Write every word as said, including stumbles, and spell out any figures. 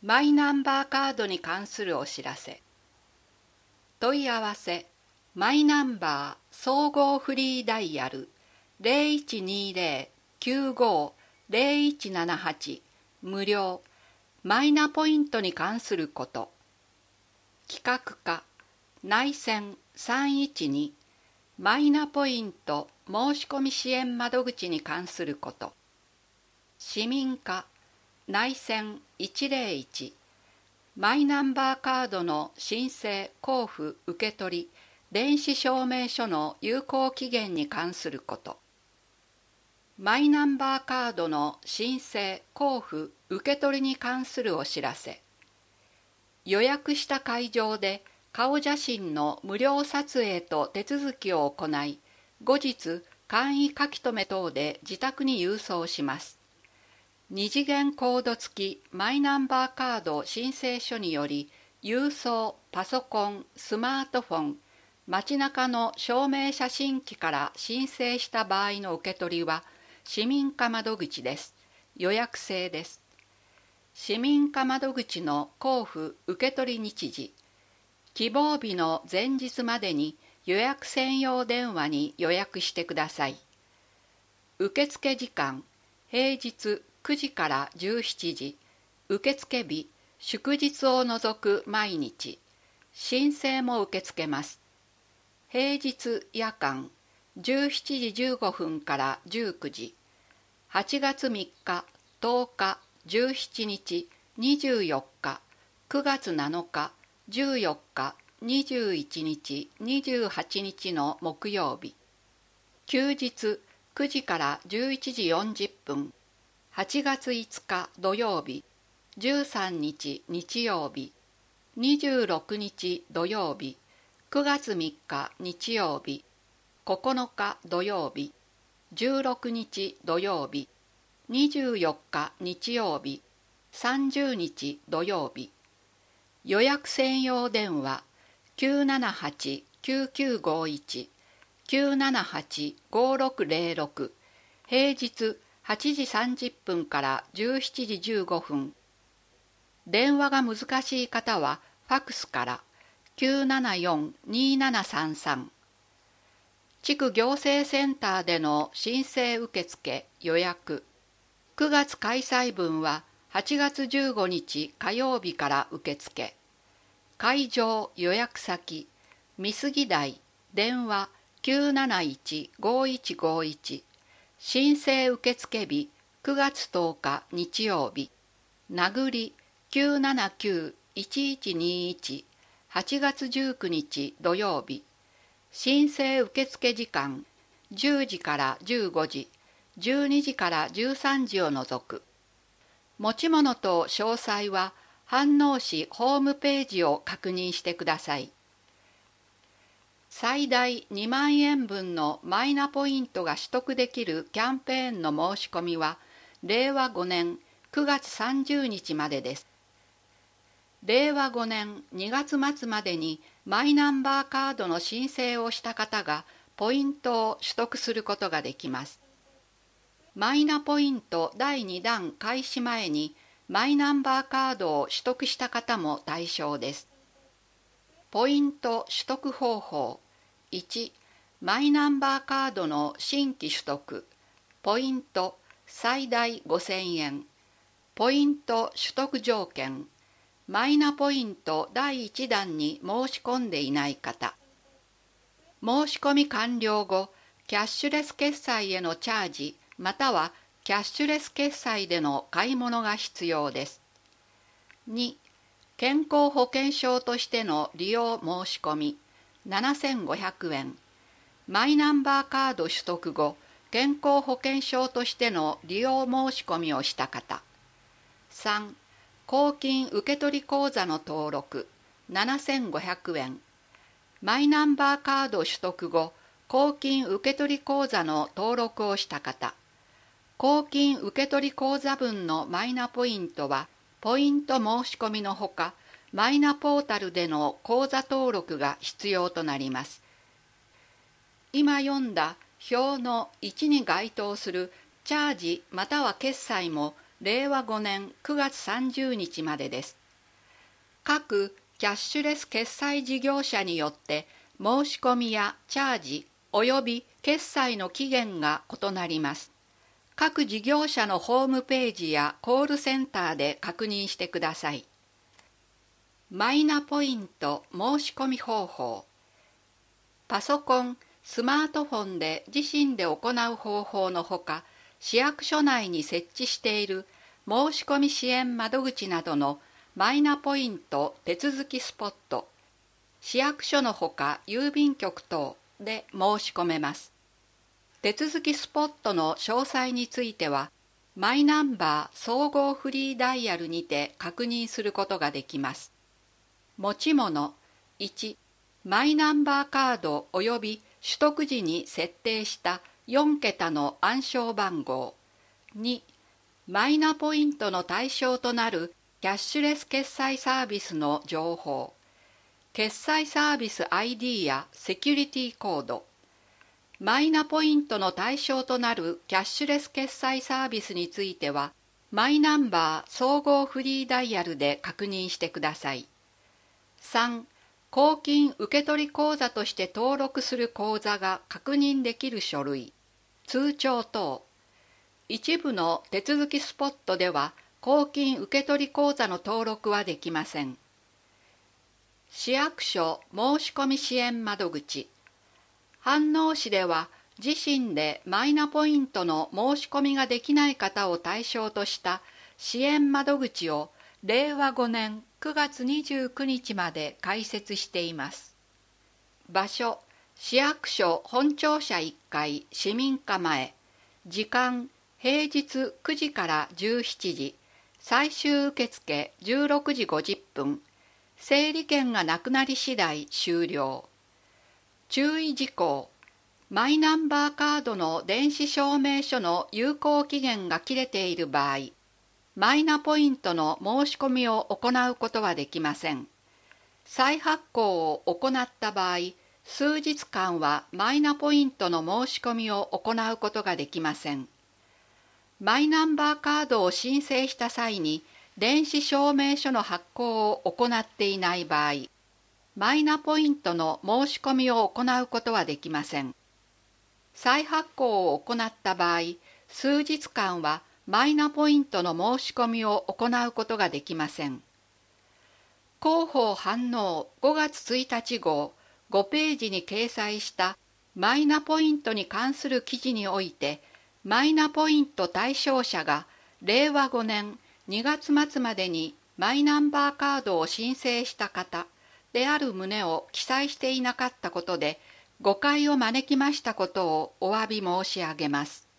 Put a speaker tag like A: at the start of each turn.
A: マイナンバーカードに関するお知らせ。問い合わせ、マイナンバー総合フリーダイヤル ゼロいちにゼロ きゅうご ゼロいちななはち 無料、マイナポイントに関すること。企画課、内線さんいちにマイナポイント申し込み支援窓口に関すること。市民課、内線いちゼロいちマイナンバーカードの申請・交付・受け取り電子証明書の有効期限に関すること。マイナンバーカードの申請・交付・受け取りに関するお知らせ。予約した会場で顔写真の無料撮影と手続きを行い、後日簡易書き留め等で自宅に郵送します。二次元コード付きマイナンバーカード申請書により、郵送、パソコン、スマートフォン、街中の証明写真機から申請した場合の受け取りは、市民課窓口です。予約制です。市民課窓口の交付受け取り日時、希望日の前日までに予約専用電話に予約してください。受付時間、平日くじからじゅうしちじ、受付日、祝日を除く毎日、申請も受け付けます。平日夜間、じゅうしちじじゅうごふんからじゅうくじ、はちがつみっか、とおか、じゅうしちにち、にじゅうよっか、くがつなのか、じゅうよっか、にじゅういちにち、にじゅうはちにちの木曜日、休日くじからじゅういちじよんじゅっぷん、はちがついつか土曜日、じゅうさんにち日曜日、にじゅうろくにち土曜日、くがつみっか日曜日、ここのか土曜日、じゅうろくにち土曜日、にじゅうよっか日曜日、さんじゅうにち土曜日。予約専用電話 きゅうななはちきゅうきゅうごいち きゅうななはちごろくゼロろく、平日はちじさんじゅっぷんからじゅうしちじじゅうごふん。電話が難しい方はファクスから きゅうななよん にななさんさん。地区行政センターでの申請受付予約。くがつ開催分ははちがつじゅうごにち火曜日から受付。会場予約先、美杉台、電話 きゅうなないちごいちごいち。申請受付日くがつとおか日曜日、名栗 きゅうななきゅういちいちにいち、はちがつじゅうくにち土曜日、申請受付時間じゅうじからじゅうごじ、じゅうにじからじゅうさんじを除く。持ち物と詳細は飯能市ホームページを確認してください。最大にまんえんぶんのマイナポイントが取得できるキャンペーンの申し込みはれいわごねんくがつさんじゅうにちまでです。れいわごねんにがつまつまでにマイナンバーカードの申請をした方がポイントを取得することができます。マイナポイントだいにだん開始前にマイナンバーカードを取得した方も対象です。ポイント取得方法。いち、マイナンバーカードの新規取得。ポイント最大ごせんえん。ポイント取得条件。マイナポイントだいいちだんに申し込んでいない方。申し込み完了後、キャッシュレス決済へのチャージまたはキャッシュレス決済での買い物が必要です。に、健康保険証としての利用申し込みななせんごひゃくえん。マイナンバーカード取得後、健康保険証としての利用申し込みをした方。さん、公金受取口座の登録ななせんごひゃくえん。マイナンバーカード取得後、公金受取口座の登録をした方。公金受取口座分のマイナポイントは、ポイント申し込みのほか、マイナポータルでの口座登録が必要となります。今読んだ表のいちに該当するチャージまたは決済もれいわごねんくがつさんじゅうにちまでです。各キャッシュレス決済事業者によって申し込みやチャージ及び決済の期限が異なります。各事業者のホームページやコールセンターで確認してください。マイナポイント申し込み方法。パソコン、スマートフォンで自身で行う方法のほか、市役所内に設置している申し込み支援窓口などのマイナポイント手続きスポット、市役所のほか郵便局等で申し込めます。手続きスポットの詳細については、マイナンバー総合フリーダイヤルにて確認することができます。持ち物いち、マイナンバーカード及び取得時に設定したよんけたの暗証番号。に、マイナポイントの対象となるキャッシュレス決済サービスの情報。決済サービス アイディー やセキュリティコード。マイナポイントの対象となるキャッシュレス決済サービスについては、マイナンバー総合フリーダイヤルで確認してください。さん、公金受取口座として登録する口座が確認できる書類、通帳等。一部の手続きスポットでは、公金受取口座の登録はできません。市役所申し込み支援窓口。飯能市では自身でマイナポイントの申し込みができない方を対象とした支援窓口をれいわごねんくがつにじゅうくにちまで開設しています。場所、市役所本庁舎いっかい市民課前。時間、平日くじからじゅうしちじ。最終受付じゅうろくじごじゅっぷん。整理券がなくなり次第終了。注意事項。マイナンバーカードの電子証明書の有効期限が切れている場合、マイナポイントの申し込みを行うことはできません。再発行を行った場合、数日間はマイナポイントの申し込みを行うことができません。マイナンバーカードを申請した際に、電子証明書の発行を行っていない場合、マイナポイントの申し込みを行うことはできません。再発行を行った場合、数日間はマイナポイントの申し込みを行うことができません。広報飯能ごがつついたち号ごページに掲載したマイナポイントに関する記事において、マイナポイント対象者がれいわごねんにがつまつまでにマイナンバーカードを申請した方である旨を記載していなかったことで誤解を招きましたことをお詫び申し上げます。